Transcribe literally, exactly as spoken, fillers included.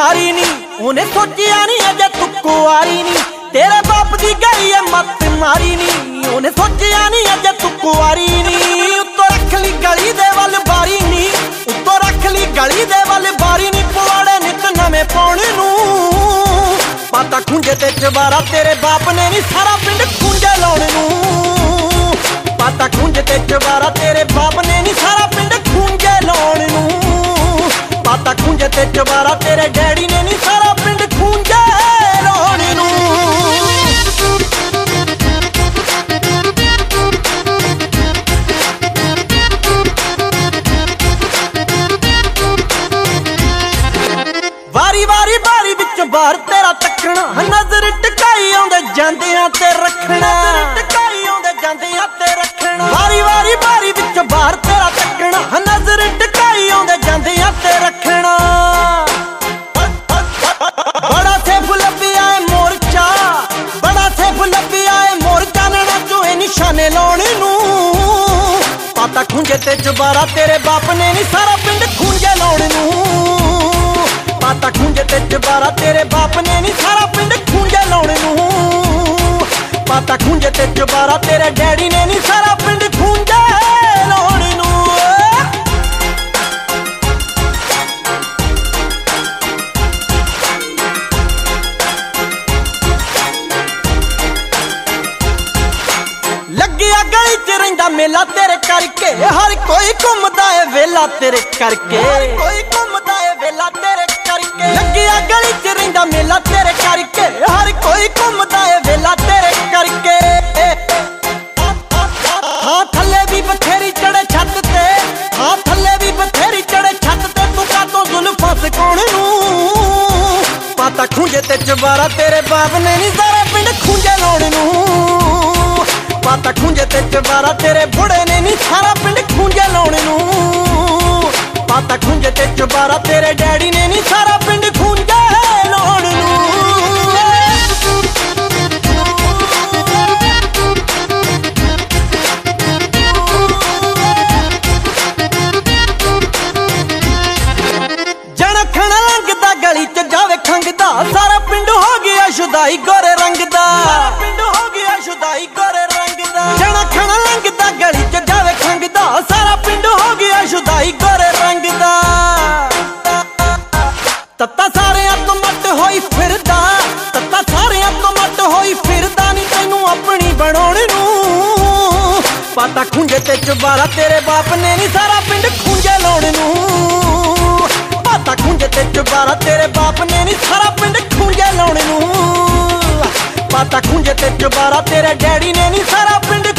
मारी नी उन्हें सोचिया नी अजे तू कुआरी नी तेरे बाप दी गई है मत मारी नी उन्हें सोचिया नी अजे तू कुआरी नी उत्तो रख ली गली दे वल बारी नी उत्तो रख ली गली दे वल बारी नी पुआड़े नित नवे पाउणे नू पाता खुंजे ते चबारा तेरे बाप ने नी सारा पिंड खुंजे लाउणे नू पाता खुंजे ते चबारा तेरे बाप ने नी सारा पिंड खुंजे लाउणे नू पाता खुंजे ते चबारा तेरे डैडी ने नी सारा पिंड खुंजे लाउणे नू वारी वारी बारी विच बार तेरा तकना नजर टकाई आउंदे जांदियां ते रखना टकाई आउंदे जांदियां ते रखना वारी वारी बारी विच बार तेरा तकना नजर टकाई आउंदे जांदियां ते रखना बड़ा सेफ लब्बिया है मोर्चा बड़ा सेफ लब्बिया है मोर्चा नैना चोए निशाने लाउणे नू पाता खुंजे ते चबारा तेरे बाप ने नी सारा पिंड खुंजे लाउणे नू पाता खुंजे ते चबारा तेरे बाप ने नी सारा पिंड खुंजे लाउणे नू पाता खुंजे ते चबारा तेरे डैडी ने नी सारा पिंड खुंजे लाउणे नू लगिया गली च रहिंदा मेला तेरे करके हर कोई घुमदा है वेला तेरे करके कोई घुमदा है वेला तेरे लगिया गली च रहिंदा मेला तेरे करके हर कोई घुमदा है वेला तेरे करके हाँ थल्ले भी बथेरी चढ़े छत ते हाँ थल्ले भी बथेरी चढ़े छत ते तू कातों जुल्फां सिकोणे नू पाता खुंजे ते चबारा तेरे बाप ने नी सारा पिंड खुंजे लाउणे नू पाता खुंजे ते चबारा तेरे बुढ़े ने नी सारा पिंड खुंजे लाउणे नू पाता खुंजे ते चबारा तेरे डैडी ने नी सारा पिंड खुंजे लाउणे नू जण खण लंघदा गली च जावे खंघदा सारा पिंड हो गया शुदाई गोरे रंग दा पिंड हो गया शुदाई गोरे रंग दा जण खण लंघदा गली च जावे खंघदा सारा पिंड हो गया शुदाई गोरे रंग दा तत्ता सारियां तो मट होई फिरदा तत्ता सारियां तो मट होई फिरदा नी तैनू अपनी बनाउणे नू पाता खुंजे ते चबारा तेरे बाप ने नी सारा पिंड खुंजे लाउणे नू पाता खुंजे ते चबारा तेरे बाप ने नी सारा पिंड खुंजे लाउणे नू पाता खुंजे ते चबारा तेरे डैडी ने नी सारा पिंड